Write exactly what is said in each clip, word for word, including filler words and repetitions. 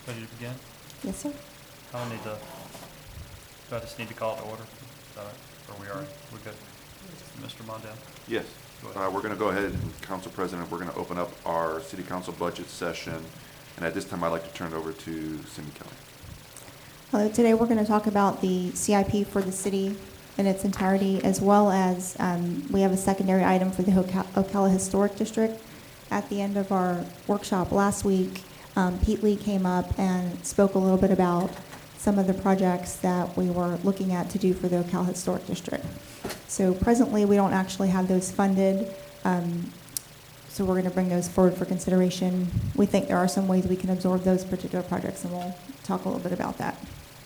Ready to begin? Yes, sir. I don't need to, do I just need to call it to order? Is that right? Or we are, we're good? Mister Mondale? Yes. Go Uh, ahead. we're going to go ahead, Council President, we're going to open up our City Council budget session. And at this time, I'd like to turn it over to Cindy Kelly. Hello. Today we're going to talk about the C I P for the city in its entirety, as well as um, we have a secondary item for the Oca- Ocala Historic District. At the end of our workshop last week, um, Pete Lee came up and spoke a little bit about some of the projects that we were looking at to do for the Ocala Historic District. So presently, we don't actually have those funded. Um, So we're going to bring those forward for consideration. We think there are some ways we can absorb those particular projects, and we'll talk a little bit about that.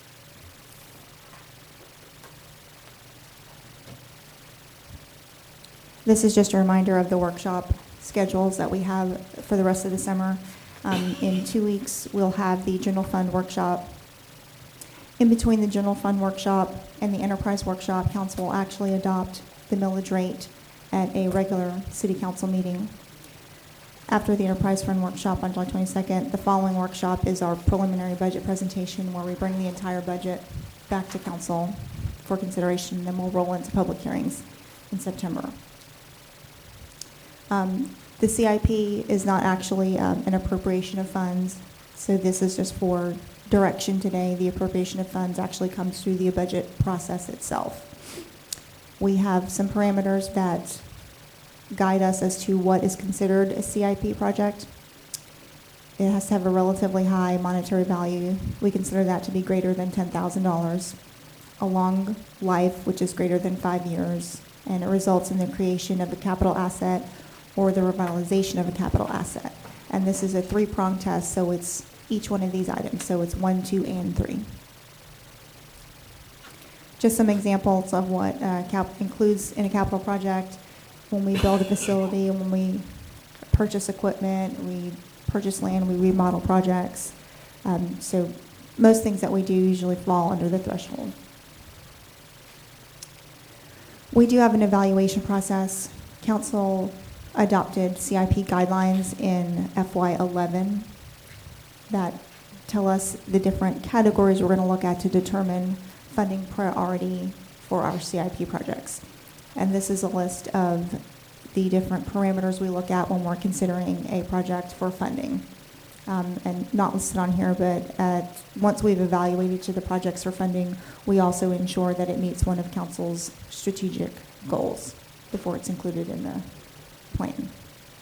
This is just a reminder of the workshop schedules that we have for the rest of the summer. Um, in two weeks, we'll have the general fund workshop. In between the general fund workshop and the enterprise workshop, council will actually adopt the millage rate at a regular city council meeting. After the enterprise fund workshop on July twenty-second, the following workshop is our preliminary budget presentation, where we bring the entire budget back to council for consideration, and then we'll roll into public hearings in September. Um, the C I P is not actually um, an appropriation of funds, so this is just for direction today. The appropriation of funds actually comes through the budget process itself. We have some parameters that guide us as to what is considered a C I P project. It has to have a relatively high monetary value. We consider that to be greater than ten thousand dollars. A long life, which is greater than five years, and it results in the creation of a capital asset or the revitalization of a capital asset. And this is a three-pronged test, so it's each one of these items. So it's one, two, and three. Just some examples of what uh, cap includes in a capital project. When we build a facility, when we purchase equipment, we purchase land, we remodel projects. Um, so most things that we do usually fall under the threshold. We do have an evaluation process. Council adopted C I P guidelines in F Y eleven that tell us the different categories we're going to look at to determine funding priority for our C I P projects. And this is a list of the different parameters we look at when we're considering a project for funding. Um, and not listed on here, but at, once we've evaluated to the projects for funding, we also ensure that it meets one of council's strategic goals before it's included in the plan.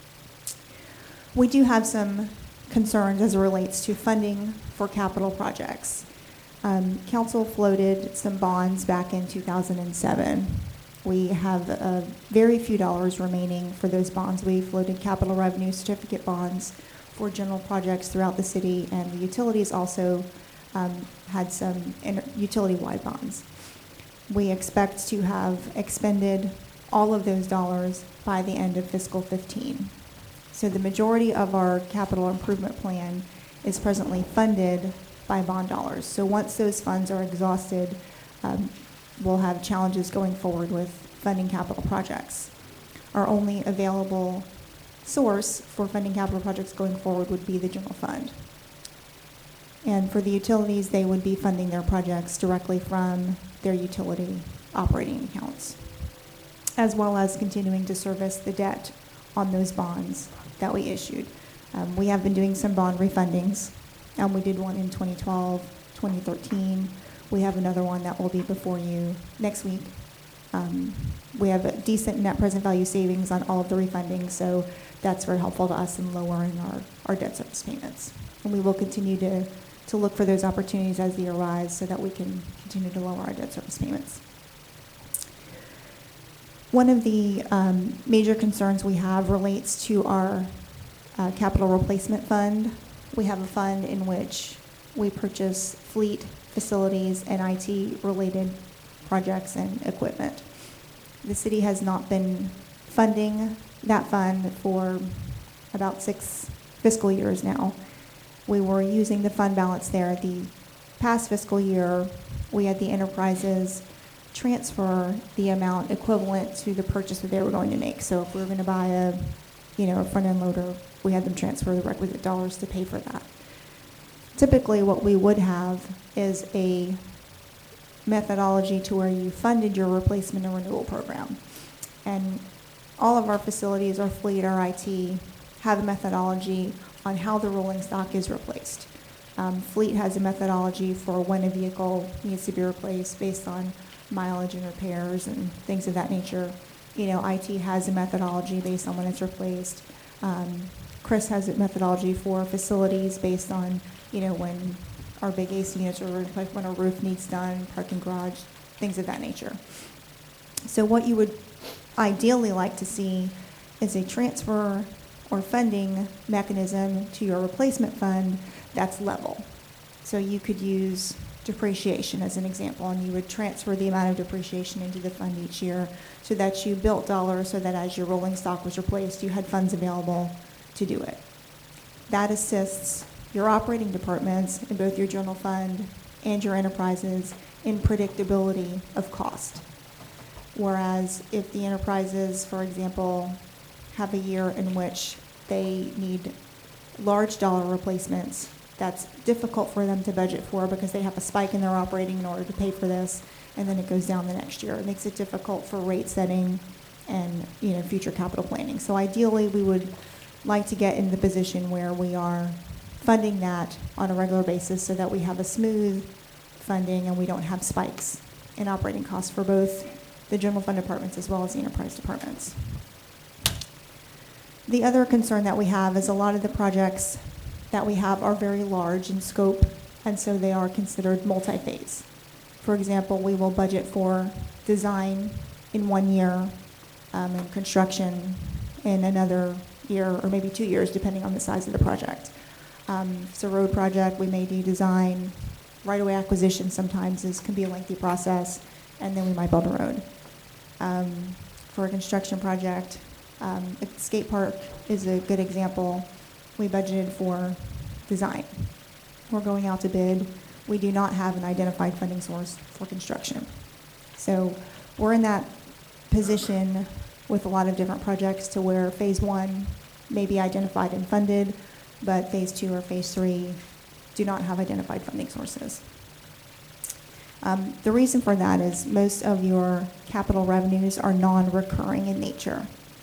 We do have some concerns as it relates to funding for capital projects. Um, council floated some bonds back in two thousand seven. We have uh, very few dollars remaining for those bonds. We floated capital revenue certificate bonds for general projects throughout the city, and the utilities also um, had some utility-wide bonds. We expect to have expended all of those dollars by the end of fiscal fifteen. So the majority of our capital improvement plan is presently funded by bond dollars. So once those funds are exhausted, um, we'll have challenges going forward with funding capital projects. Our only available source for funding capital projects going forward would be the general fund. And for the utilities, they would be funding their projects directly from their utility operating accounts, as well as continuing to service the debt on those bonds that we issued. Um, we have been doing some bond refundings. Um, we did one in twenty twelve, twenty thirteen. We have another one that will be before you next week. Um, we have a decent net present value savings on all of the refunding, so that's very helpful to us in lowering our, our debt service payments. And we will continue to, to look for those opportunities as they arise so that we can continue to lower our debt service payments. One of the um, major concerns we have relates to our uh, capital replacement fund. We have a fund in which we purchase fleet, facilities, and I T-related projects and equipment. The city has not been funding that fund for about six fiscal years now. We were using the fund balance there. The past fiscal year, we had the enterprises transfer the amount equivalent to the purchase that they were going to make. So if we were going to buy a, you know, a front-end loader, we had them transfer the requisite dollars to pay for that. Typically, what we would have is a methodology to where you funded your replacement and renewal program. And all of our facilities, our fleet, our I T, have a methodology on how the rolling stock is replaced. Um, fleet has a methodology for when a vehicle needs to be replaced based on mileage and repairs and things of that nature. You know, I T has a methodology based on when it's replaced. Um, Chris has a methodology for facilities based on, you know, when our big A C units are replaced, when our roof needs done, parking garage, things of that nature. So what you would ideally like to see is a transfer or funding mechanism to your replacement fund that's level. So you could use depreciation as an example, and you would transfer the amount of depreciation into the fund each year so that you built dollars so that as your rolling stock was replaced, you had funds available to do it. That assists your operating departments in both your general fund and your enterprises in predictability of cost. Whereas if the enterprises, for example, have a year in which they need large dollar replacements, that's difficult for them to budget for because they have a spike in their operating in order to pay for this, and then it goes down the next year. It makes it difficult for rate setting and, you know, future capital planning. So ideally, we would like to get in the position where we are funding that on a regular basis so that we have a smooth funding and we don't have spikes in operating costs for both the general fund departments as well as the enterprise departments. The other concern that we have is a lot of the projects that we have are very large in scope, and so they are considered multi-phase. For example, we will budget for design in one year um, and construction in another year or maybe two years, depending on the size of the project. Um, if it's a road project, we may do design. Right-of-way acquisition sometimes is, can be a lengthy process, and then we might build a road. Um, for a construction project, um, a skate park is a good example. We budgeted for design. We're going out to bid. We do not have an identified funding source for construction. So we're in that position with a lot of different projects to where phase one may be identified and funded, but phase two or phase three do not have identified funding sources. Um, the reason for that is most of your capital revenues are non-recurring in nature.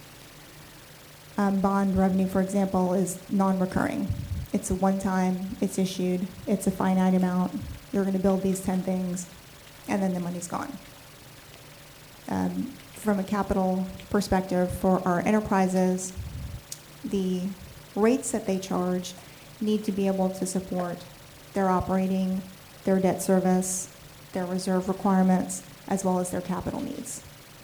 Um, bond revenue, for example, is non-recurring. It's a one-time, it's issued, it's a finite amount. You're going to build these ten things, and then the money's gone. Um, from a capital perspective, for our enterprises, the rates that they charge need to be able to support their operating, their debt service, their reserve requirements, as well as their capital needs.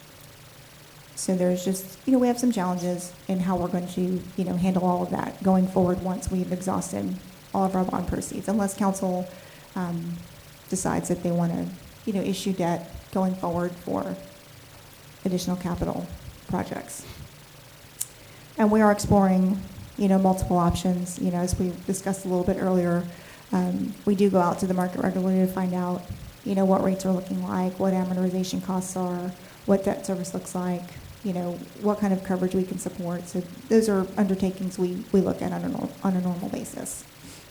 So there's just, you know, we have some challenges in how we're going to, you know, handle all of that going forward once we've exhausted all of our bond proceeds, unless council um, decides that they want to, you know, issue debt going forward for additional capital projects. And we are exploring, you know, multiple options. You know, as we discussed a little bit earlier, um, we do go out to the market regularly to find out, you know, what rates are looking like, what amortization costs are, what debt service looks like, you know, what kind of coverage we can support. So those are undertakings we, we look at on a, nor- on a normal basis.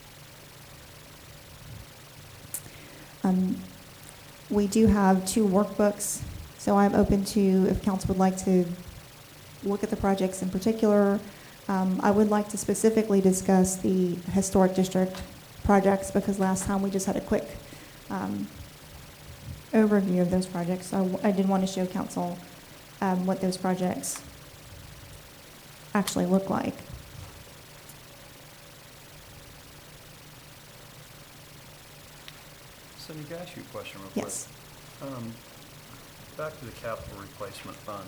Um, we do have two workbooks, so I'm open to, if council would like to look at the projects in particular. Um, I would like to specifically discuss the historic district projects because last time we just had a quick um, overview of those projects. So I did want to show council um, what those projects actually look like. Cindy, can I ask you a question real Yes. quick? Um, back to the capital replacement fund.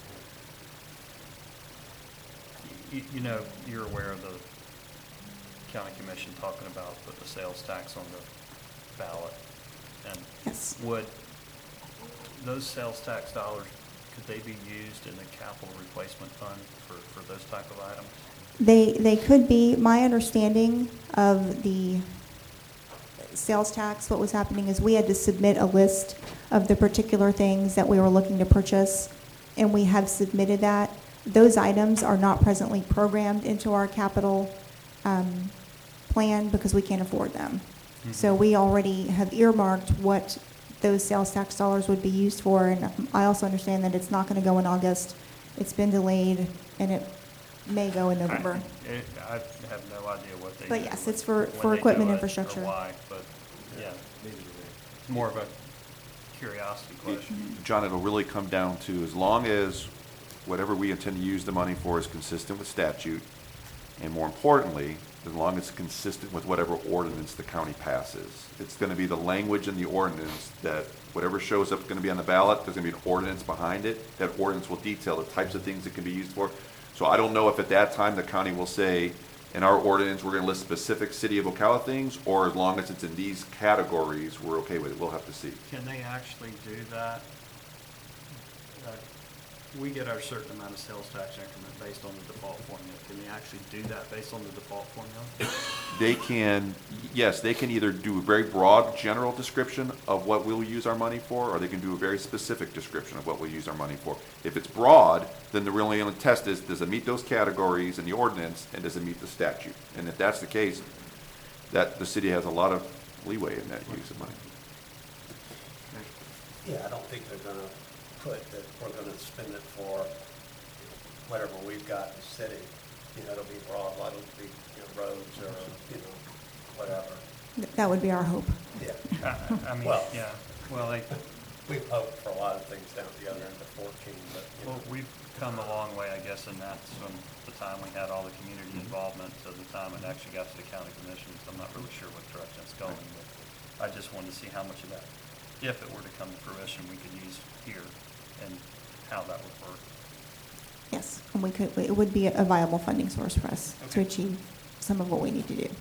You, you know, you're aware of the county commission talking about putting the sales tax on the ballot. And Yes. would those sales tax dollars, could they be used in the capital replacement fund for, for those type of items? They, they could be. My understanding of the sales tax, what was happening is we had to submit a list of the particular things that we were looking to purchase, and we have submitted that. Those items are not presently programmed into our capital um, plan because we can't afford them. Mhm. So we already have earmarked what those sales tax dollars would be used for, and I also understand that it's not going to go in August. It's been delayed, and it may go in November. I, it, I have no idea what they do. But yes, when- it's for- when for they do equipment it infrastructure. Or why, but, yeah, it's more of a curiosity question. John, it'll really come down to, as long as whatever we intend to use the money for is consistent with statute, and more importantly, as long as it's consistent with whatever ordinance the county passes. It's gonna be the language in the ordinance that whatever shows up is gonna be on the ballot, there's gonna be an ordinance behind it. That ordinance will detail the types of things it can be used for. So I don't know if at that time the county will say, in our ordinance, we're gonna list specific city of Ocala things, or as long as it's in these categories, we're okay with it. We'll have to see. Can they actually do that? Uh, We get our certain amount of sales tax increment based on the default formula. Can they actually do that based on the default formula? They can, yes, they can either do a very broad, general description of what we'll use our money for, or they can do a very specific description of what we'll use our money for. If it's broad, then the really only test is, does it meet those categories in the ordinance, and does it meet the statute? And if that's the case, that the city has a lot of leeway in that use of money. Yeah, I don't think they're gonna put that we're gonna spend it for whatever we've got in the city. You know, it'll be broad, a lot of it'll be, you know, roads or, you know, whatever. Th- That would be our hope. Yeah. I, I mean, Well- yeah, well, they, We've hoped for a lot of things down at the other end of fourteen, but, you well, know. we've come a long way, I guess, and that's from the time we had all the community involvement to the time it actually got to the county commission. So I'm not really sure what direction it's going, but I just wanted to see how much of that, if it were to come to fruition, we could use here and how that would work. Yes, and we could, it would be a viable funding source for us to Okay. achieve some of what we need to do.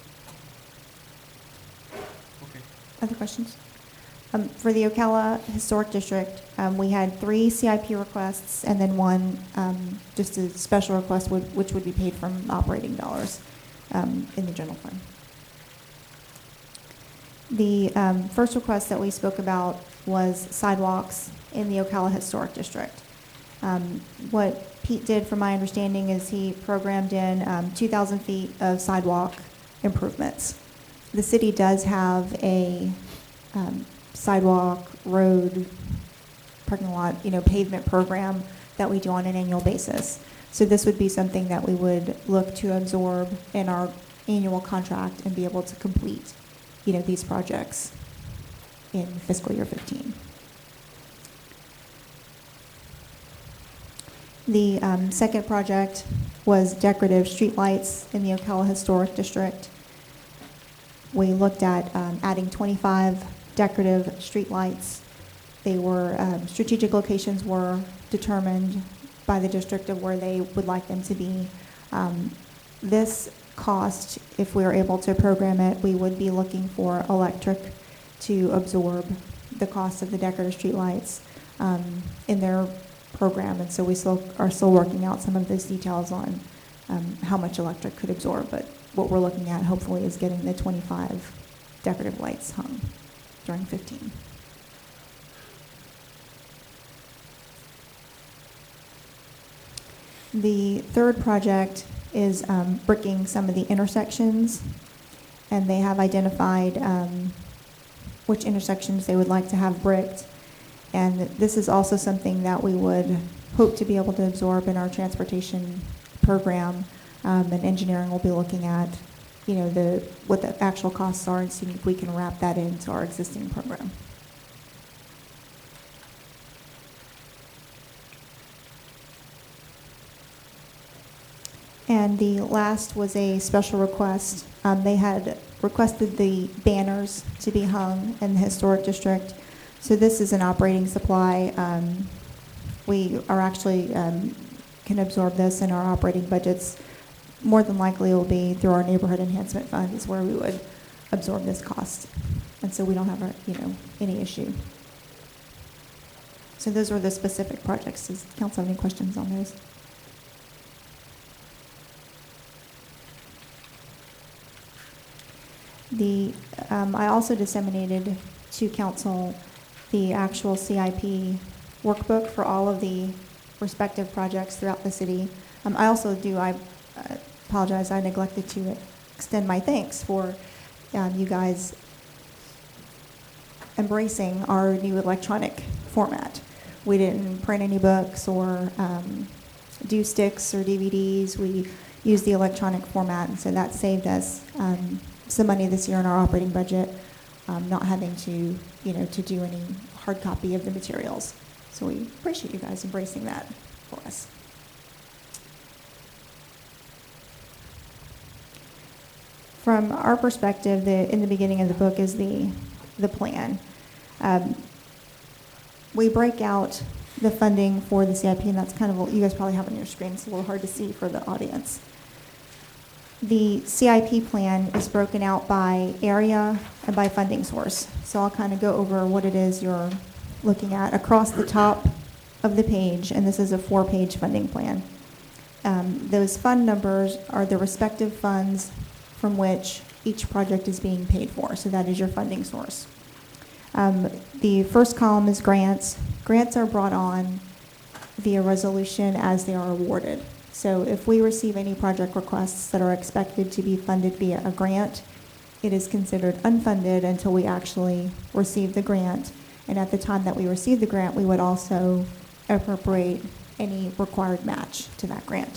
Okay. Other questions? Um, For the Ocala Historic District, um, we had three C I P requests and then one, um, just a special request would- which would be paid from operating dollars um, in the general fund. The um, first request that we spoke about was sidewalks in the Ocala Historic District. Um, What Pete did, from my understanding, is he programmed in um, two thousand feet of sidewalk improvements. The city does have a um, sidewalk, road, parking lot, you know, pavement program that we do on an annual basis. So this would be something that we would look to absorb in our annual contract and be able to complete, you know, these projects in fiscal year fifteen. The um, second project was decorative streetlights in the Ocala Historic District. We looked at um, adding twenty-five decorative streetlights. They were, um, strategic locations were determined by the district of where they would like them to be. Um, This cost, if we were able to program it, we would be looking for electric to absorb the cost of the decorative streetlights um, in their program, and so we still are still working out some of those details on um, how much electric could absorb. But what we're looking at, hopefully, is getting the twenty-five decorative lights hung during fifteen. The third project is um, bricking some of the intersections, and they have identified um, which intersections they would like to have bricked. And this is also something that we would hope to be able to absorb in our transportation program. Um, and engineering will be looking at, you know, the what the actual costs are and seeing if we can wrap that into our existing program. And the last was a special request. Um, they had requested the banners to be hung in the historic district. So this is an operating supply. Um, we are actually um, can absorb this in our operating budgets. More than likely, it will be through our neighborhood enhancement fund is where we would absorb this cost, and so we don't have a, you know, any issue. So those are the specific projects. Does council have any questions on those? The um, I also disseminated to council the actual C I P workbook for all of the respective projects throughout the city. Um, I also do, I uh, apologize, I neglected to extend my thanks for um, you guys embracing our new electronic format. We didn't print any books or um, do sticks or D V Ds. We used the electronic format, and so that saved us um, some money this year in our operating budget, um, not having to, you know, to do any hard copy of the materials. So we appreciate you guys embracing that for us. From our perspective, the, in the beginning of the book is the, the plan. Um, we break out the funding for the C I P, and that's kind of, you guys probably have on your screen, it's a little hard to see for the audience. The C I P plan is broken out by area and by funding source. So I'll kind of go over what it is you're looking at across the top of the page, and this is a four-page funding plan. Um, those fund numbers are the respective funds from which each project is being paid for. So that is your funding source. Um, the first column is grants. Grants are brought on via resolution as they are awarded. So if we receive any project requests that are expected to be funded via a grant, it is considered unfunded until we actually receive the grant. And at the time that we receive the grant, we would also appropriate any required match to that grant.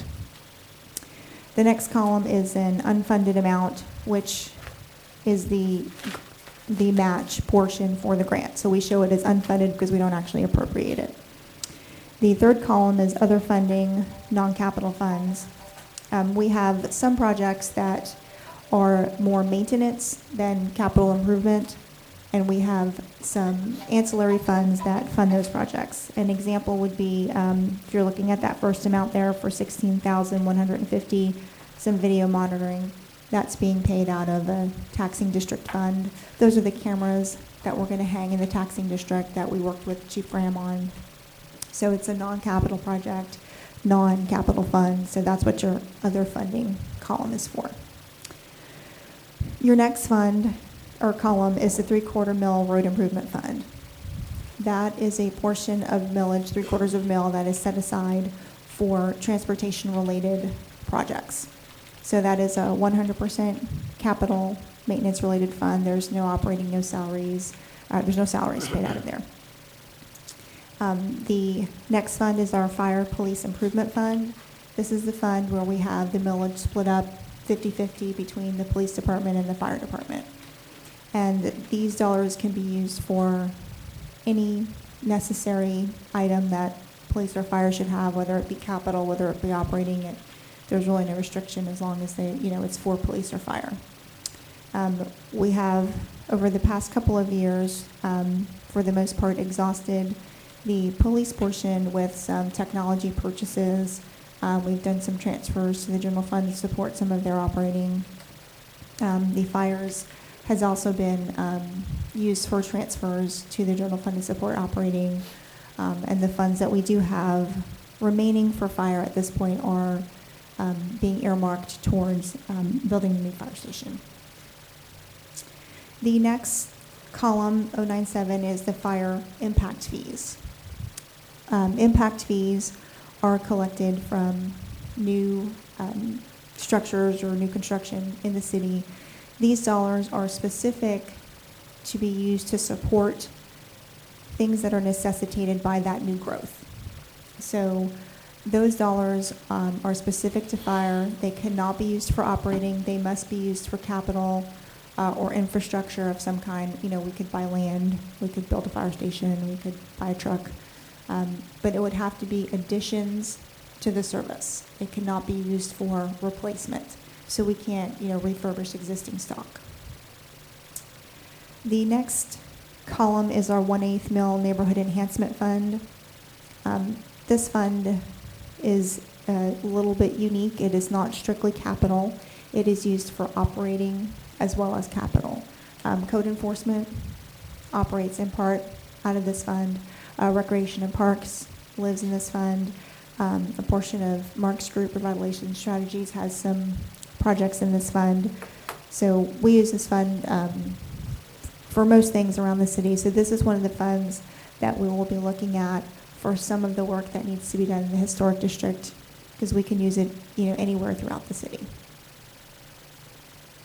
The next column is an unfunded amount, which is the, the match portion for the grant. So we show it as unfunded because we don't actually appropriate it. The third column is other funding, non-capital funds. Um, we have some projects that are more maintenance than capital improvement, and we have some ancillary funds that fund those projects. An example would be, um, if you're looking at that first amount there for sixteen thousand one hundred fifty dollars, some video monitoring, that's being paid out of a taxing district fund. Those are the cameras that we're going to hang in the taxing district that we worked with Chief Graham on. So it's a non-capital project, non-capital fund, so that's what your other funding column is for. Your next fund or column is the three-quarter mil road improvement fund. That is a portion of millage, three quarters of mil, that is set aside for transportation-related projects. So that is a one hundred percent capital maintenance-related fund. There's no operating, no salaries. Uh, there's no salaries paid out of there. Um, the next fund is our Fire Police Improvement Fund. This is the fund where we have the millage split up fifty fifty between the police department and the fire department. And these dollars can be used for any necessary item that police or fire should have, whether it be capital, whether it be operating. It, there's really no restriction as long as they, you know, it's for police or fire. Um, we have, over the past couple of years, um, for the most part, exhausted the police portion with some technology purchases. Um, we've done some transfers to the general fund to support some of their operating. Um, the fires has also been um, used for transfers to the general fund to support operating. Um, and the funds that we do have remaining for fire at this point are um, being earmarked towards um, building a new fire station. The next column, oh nine seven, is the fire impact fees. Um, impact fees are collected from new um, structures or new construction in the city. These dollars are specific to be used to support things that are necessitated by that new growth. So those dollars um, are specific to fire. They cannot be used for operating. They must be used for capital uh, or infrastructure of some kind. You know, we could buy land, we could build a fire station, we could buy a truck. Um, but it would have to be additions to the service. It cannot be used for replacement. So we can't, you know, refurbish existing stock. The next column is our one-eighth mil neighborhood enhancement fund. Um, this fund is a little bit unique. It is not strictly capital. It is used for operating as well as capital. Um, code enforcement operates in part out of this fund. Uh, Recreation and Parks lives in this fund. Um, a portion of Mark's group, Revitalization Strategies, has some projects in this fund. So we use this fund um, for most things around the city. So this is one of the funds that we will be looking at for some of the work that needs to be done in the historic district, because we can use it, you know, anywhere throughout the city.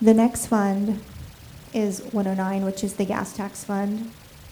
The next fund is one oh nine, which is the gas tax fund.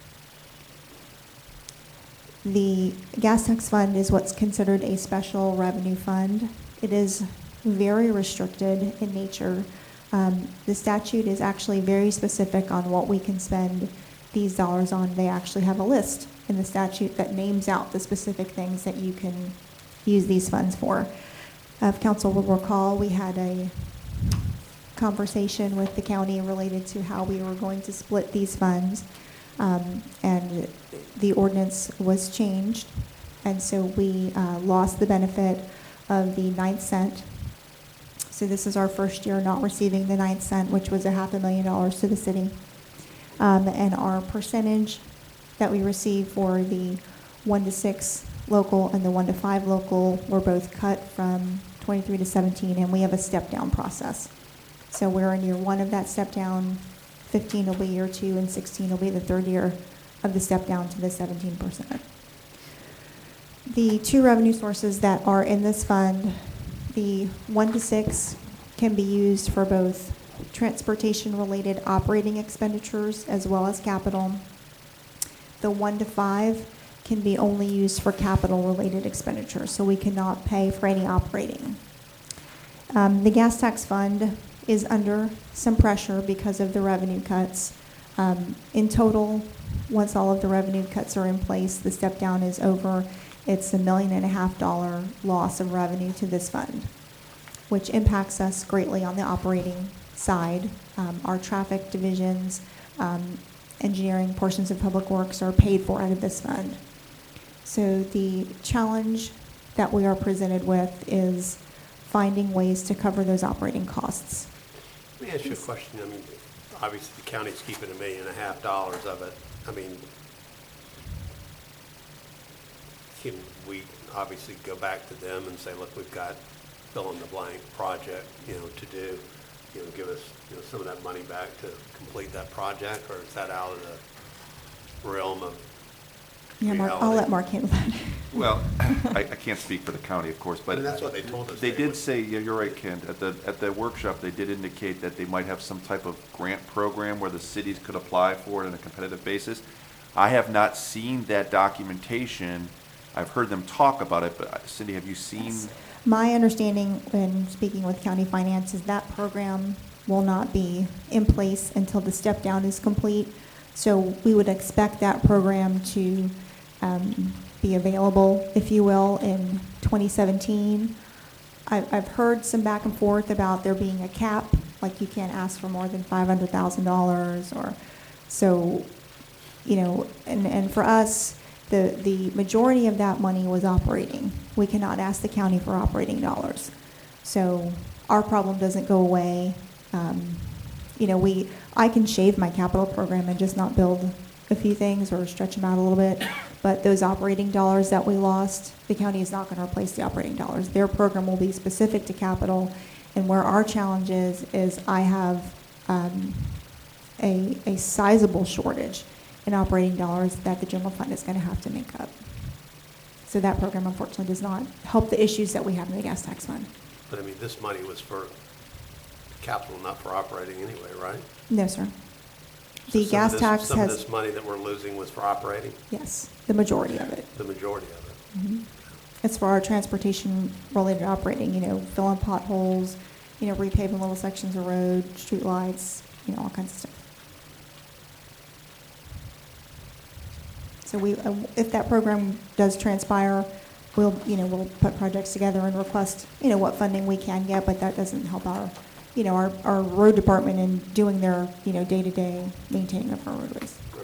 The gas tax fund is what's considered a special revenue fund. It is very restricted in nature. Um, the statute is actually very specific on what we can spend these dollars on. They actually have a list in the statute that names out the specific things that you can use these funds for. If council will recall, we had a conversation with the county related to how we were going to split these funds. Um, and the ordinance was changed, and so we uh, lost the benefit of the ninth cent. So this is our first year not receiving the ninth cent, which was a half a million dollars to the city. Um, and our percentage that we receive for the one to six local and the one to five local were both cut from twenty-three to seventeen, and we have a step-down process. So we're in year one of that step-down. fifteen will be year two, and sixteen will be the third year of the step down to the seventeen percent. The two revenue sources that are in this fund, the one to six can be used for both transportation-related operating expenditures as well as capital. The one to five can be only used for capital-related expenditures, so we cannot pay for any operating. Um, the gas tax fund is under some pressure because of the revenue cuts. Um, in total, once all of the revenue cuts are in place, the step down is over. It's a million and a half dollar loss of revenue to this fund, which impacts us greatly on the operating side. Um, our traffic divisions, um, engineering portions of public works are paid for out of this fund. So the challenge that we are presented with is finding ways to cover those operating costs. Let me ask you a question. I mean, obviously the county's keeping a million and a half dollars of it. I mean, can we obviously go back to them and say, look, we've got fill in the blank project, you know, to do, you know, give us, you know, some of that money back to complete that project, or is that out of the realm of Yeah, Mark, I'll let Mark handle that. Well, I, I can't speak for the county, of course, but. And that's what they told us They they did would. say, yeah, you're right, Ken, at the, at the workshop, they did indicate that they might have some type of grant program where the cities could apply for it on a competitive basis. I have not seen that documentation. I've heard them talk about it, but Cindy, have you seen? My understanding when speaking with county finance is that program will not be in place until the step down is complete. So we would expect that program to um, be available, if you will, in twenty seventeen. I've, I've heard some back and forth about there being a cap, like you can't ask for more than five hundred thousand dollars, or so, you know, and, and for us, the, the majority of that money was operating. We cannot ask the county for operating dollars. So our problem doesn't go away. Um, you know, we, I can shave my capital program and just not build a few things or stretch them out a little bit, but those operating dollars that we lost, the county is not going to replace the operating dollars. Their program will be specific to capital, and where our challenge is, is I have um, a, a sizable shortage in operating dollars that the general fund is going to have to make up. So that program, unfortunately, does not help the issues that we have in the gas tax fund. But I mean, this money was for capital, not for operating anyway, right? No, sir. So The some of gas this- tax Some of has, this money that we're losing was for operating, yes, the majority of it. the majority of it. Mhm. It's for our transportation-related operating, you know, filling potholes, you know, repaving little sections of road, street lights, you know, all kinds of stuff. So we, uh, if that program does transpire, we'll, you know, we'll put projects together and request, you know, what funding we can get, but that doesn't help our, you know, our, our road department in doing their, you know, day-to-day maintaining of our roadways. Right.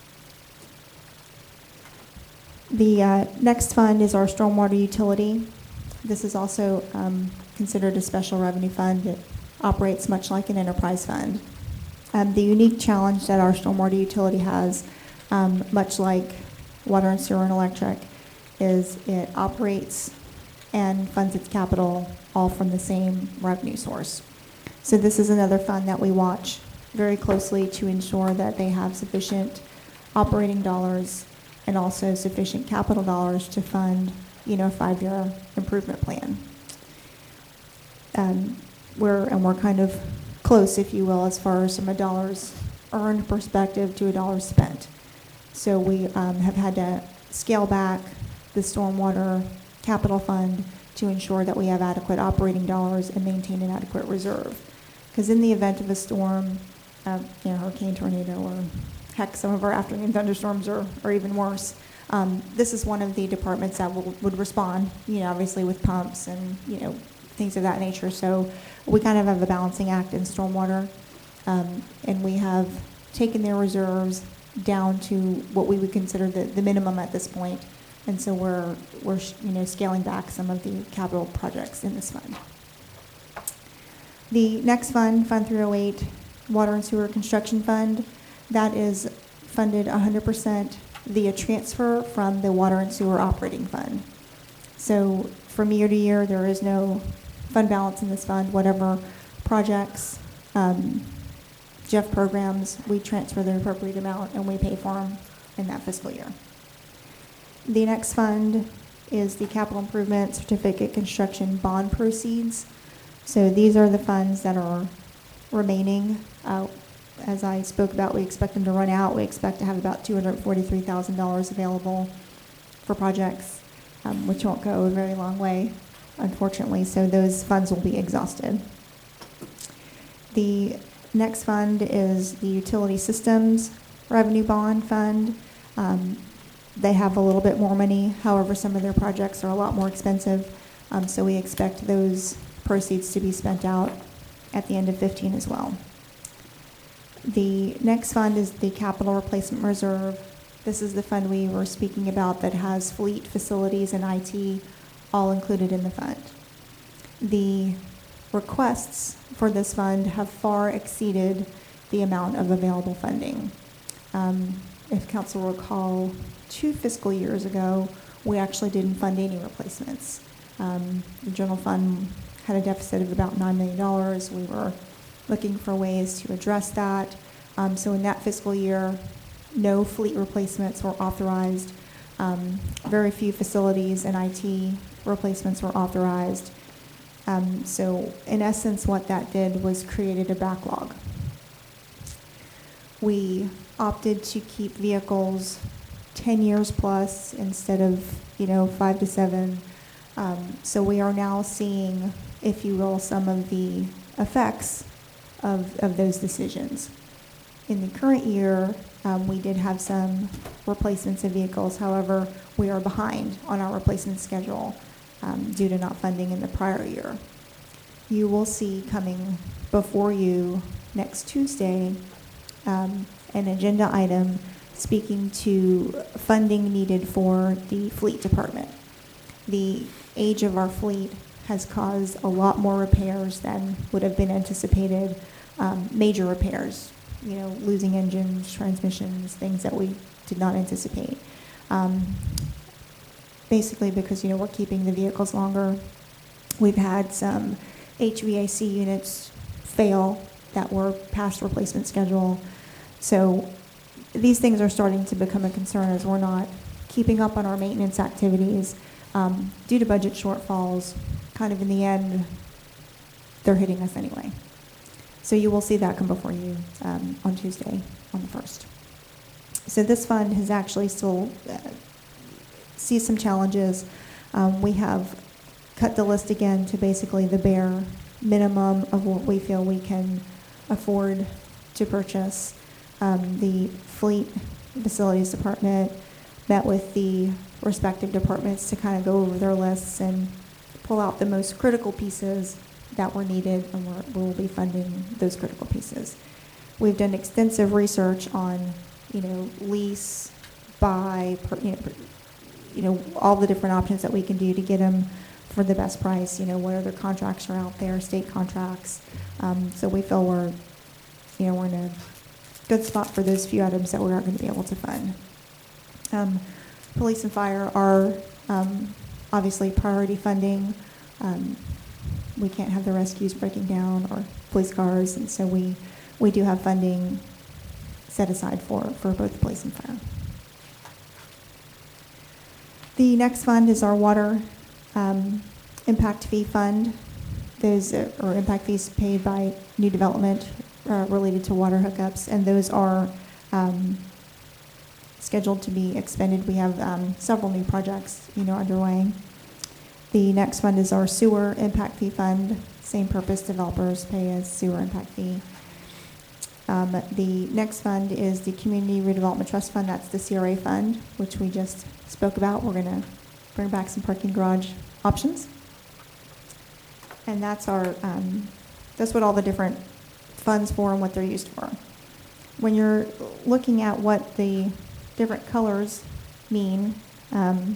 The uh, next fund is our stormwater utility. This is also um, considered a special revenue fund. It operates much like an enterprise fund. Um, the unique challenge that our stormwater utility has, um, much like water and sewer and electric, is it operates and funds its capital all from the same revenue source. So this is another fund that we watch very closely to ensure that they have sufficient operating dollars and also sufficient capital dollars to fund, you know, a five-year improvement plan. Um, we're, and we're kind of close, if you will, as far as from a dollars earned perspective to a dollar spent. So we um, have had to scale back the stormwater capital fund to ensure that we have adequate operating dollars and maintain an adequate reserve. Because in the event of a storm, uh, you know, hurricane, tornado, or heck, some of our afternoon thunderstorms are, are even worse, um, this is one of the departments that will, would respond, you know, obviously with pumps and, you know, things of that nature. So we kind of have a balancing act in stormwater, um, and we have taken their reserves down to what we would consider the, the minimum at this point. And so we're, we're, you know, scaling back some of the capital projects in this fund. The next fund, Fund three oh eight, Water and Sewer Construction Fund, that is funded one hundred percent via transfer from the Water and Sewer Operating Fund. So from year to year, there is no fund balance in this fund. Whatever projects um, Jeff programs, we transfer the appropriate amount and we pay for them in that fiscal year. The next fund is the Capital Improvement Certificate Construction Bond Proceeds. So these are the funds that are remaining. Uh, as I spoke about, we expect them to run out. We expect to have about two hundred forty-three thousand dollars available for projects, um, which won't go a very long way, unfortunately. So those funds will be exhausted. The next fund is the Utility Systems Revenue Bond Fund. Um, they have a little bit more money. However, some of their projects are a lot more expensive. Um, so we expect those proceeds to be spent out at the end of fifteen as well. The next fund is the Capital Replacement Reserve. This is the fund we were speaking about that has fleet, facilities, and I T all included in the fund. The requests for this fund have far exceeded the amount of available funding. Um, if council will recall, two fiscal years ago, we actually didn't fund any replacements. Um, the general fund had a deficit of about nine million dollars. We were looking for ways to address that. Um, so in that fiscal year, no fleet replacements were authorized. Um, very few facilities and I T replacements were authorized. Um, so in essence, what that did was created a backlog. We opted to keep vehicles ten years plus instead of, you know, five to seven. Um, so we are now seeing, if you will, some of the effects of, of those decisions. In the current year, um, we did have some replacements of vehicles. However, we are behind on our replacement schedule um, due to not funding in the prior year. You will see coming before you next Tuesday um, an agenda item speaking to funding needed for the fleet department. The age of our fleet has caused a lot more repairs than would have been anticipated, um, major repairs, you know, losing engines, transmissions, things that we did not anticipate. Um, basically because, you know, we're keeping the vehicles longer. We've had some H V A C units fail that were past replacement schedule. So these things are starting to become a concern as we're not keeping up on our maintenance activities um, due to budget shortfalls. Kind of in the end, they're hitting us anyway. So you will see that come before you um, on Tuesday, on the first. So this fund has actually still uh, sees some challenges. Um, we have cut the list again to basically the bare minimum of what we feel we can afford to purchase. Um, the fleet facilities department met with the respective departments to kind of go over their lists and pull out the most critical pieces that were needed, and we're, we'll be funding those critical pieces. We've done extensive research on, you know, lease, buy, per, you know, per, you know, all the different options that we can do to get them for the best price. You know, what other contracts are out there, state contracts. Um, so we feel we're, you know, we're in a good spot for those few items that we are going to be able to fund. Um, police and fire are um, obviously priority funding. Um, we can't have the rescues breaking down or police cars, and so we, we do have funding set aside for, for both police and fire. The next fund is our water um, impact fee fund. those are are impact fees paid by new development uh, related to water hookups, and those are um, scheduled to be expended. We have um, several new projects, you know, underway. The next fund is our sewer impact fee fund. Same purpose, developers pay a sewer impact fee. Um, the next fund is the Community Redevelopment Trust Fund. That's the C R A fund, which we just spoke about. We're going to bring back some parking garage options. And that's our, um, that's what all the different funds for and what they're used for. When you're looking at what the different colors mean, um,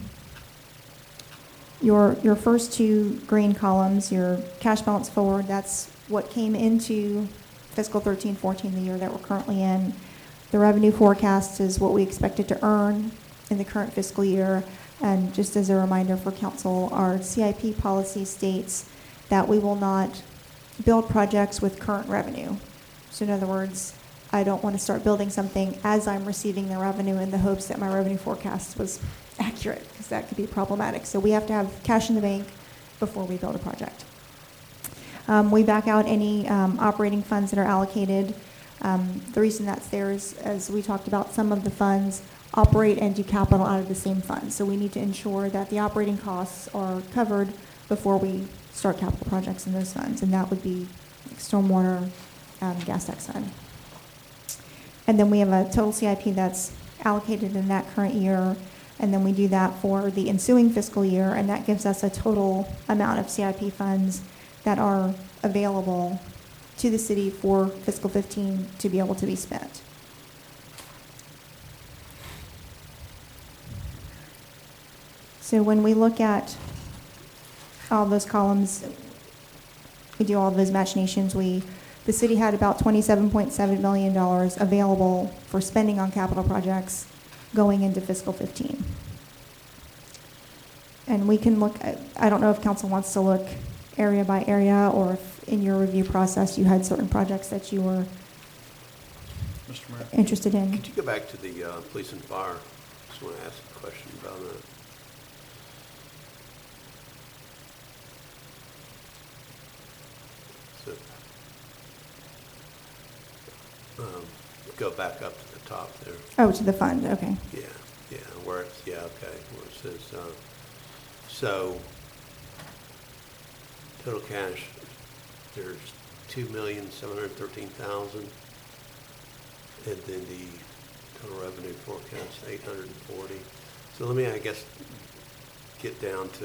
your, your first two green columns, your cash balance forward, that's what came into fiscal thirteen fourteen, the year that we're currently in. The revenue forecast is what we expected to earn in the current fiscal year. And just as a reminder for council, our C I P policy states that we will not build projects with current revenue. So in other words, I don't want to start building something as I'm receiving the revenue in the hopes that my revenue forecast was accurate, because that could be problematic. So we have to have cash in the bank before we build a project. Um, we back out any um, operating funds that are allocated. Um, the reason that's there is, as we talked about, some of the funds operate and do capital out of the same fund. So we need to ensure that the operating costs are covered before we start capital projects in those funds, and that would be like stormwater, um, gas tax fund. And then we have a total C I P that's allocated in that current year, and then we do that for the ensuing fiscal year, and that gives us a total amount of C I P funds that are available to the city for fiscal fifteen to be able to be spent. So when we look at all those columns, we do all of those machinations, we, the city had about twenty-seven point seven million dollars available for spending on capital projects going into fiscal fifteen. And we can look at, I don't know if council wants to look area by area, or if in your review process you had certain projects that you were Mister Mayor? interested in. Could you go back to the uh, police and fire? Just want to ask a question about that. So, um, go back up to the top there. Oh, to the fund, okay. Yeah, yeah, where it's, yeah, okay, where it says, uh, so, total cash, there's two million, seven hundred thirteen thousand, and then the total revenue forecast, eight hundred forty. So let me, I guess, get down to,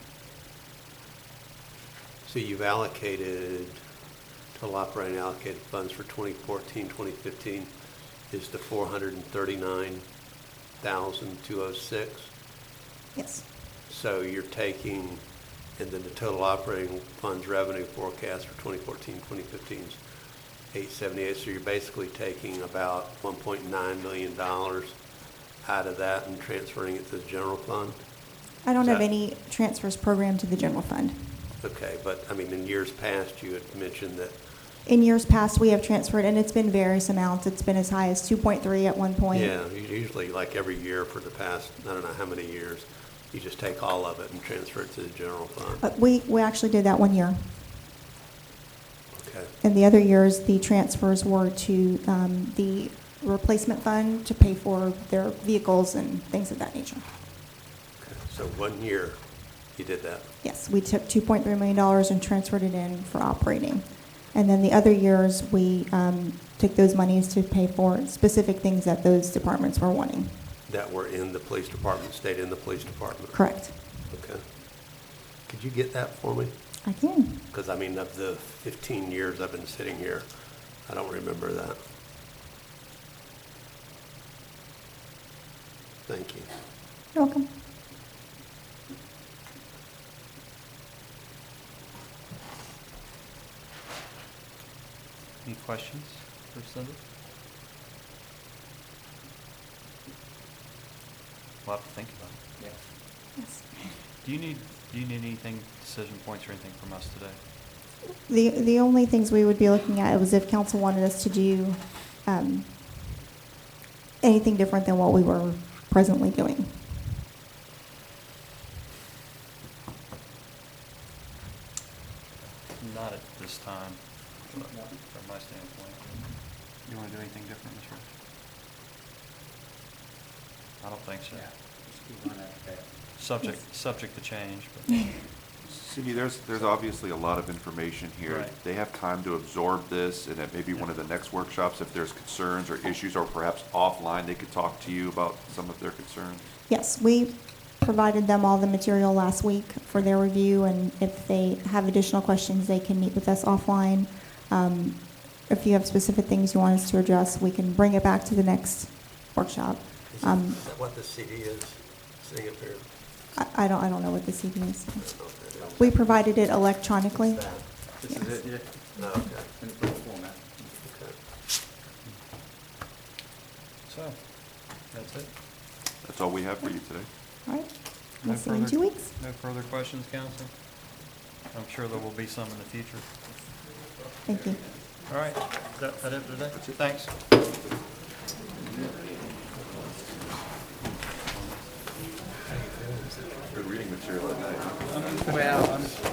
so you've allocated, total operating allocated funds for twenty fourteen, twenty fifteen is the four hundred thirty-nine thousand two hundred six. Yes. So you're taking, and then the total operating funds revenue forecast for twenty fourteen, twenty fifteen is eight seventy-eight. So you're basically taking about one point nine million dollars out of that and transferring it to the general fund? I don't Is have that- any transfers programmed to the general fund. Okay, but I mean, in years past, you had mentioned that, In years past, we have transferred, and it's been various amounts. It's been as high as two point three at one point. yeah, you usually like every year for the past, I don't know how many years, you just take all of it and transfer it to the general fund. But we, we actually did that one year. Okay, And the other years, the transfers were to um, the replacement fund to pay for their vehicles and things of that nature. okay. So one year, you did that. Yes, we took two point three million dollars and transferred it in for operating. And then the other years, we um, took those monies to pay for specific things that those departments were wanting. That were in the police department, stayed in the police department? Correct. Okay. Could you get that for me? I can. Because, I mean, of the fifteen years I've been sitting here, I don't remember that. Thank you. You're welcome. Any questions for Cindy? We'll have to think about it. Yes. Do you need, do you need anything, decision points or anything from us today? The, the only things we would be looking at was if council wanted us to do um, anything different than what we were presently doing. Not at this time, from from my standpoint. You want to do anything different, Miz Rich? I don't think so. Just keep on that path. Subject, subject to change, but. Cindy, there's, there's obviously a lot of information here. Right. They have time to absorb this, and at maybe one of the next workshops, if there's concerns or issues, or perhaps offline, they could talk to you about some of their concerns. Yes, we provided them all the material last week for their review, and if they have additional questions, they can meet with us offline. Um, If you have specific things you want us to address, we can bring it back to the next workshop. Is Um, that- is that what the C D is, sitting up here? I I don't, I don't know what the C D is. I don't know if that is. We provided it electronically. That- This is it, yeah? No, okay, In the full format. okay. So, that's it. That's all we have for you today. All right, No we'll see you in further- two weeks. No further questions, council? I'm sure there will be some in the future. Thank you. All right, is that, that it for today? Thanks. Good reading material at night. Well, I'm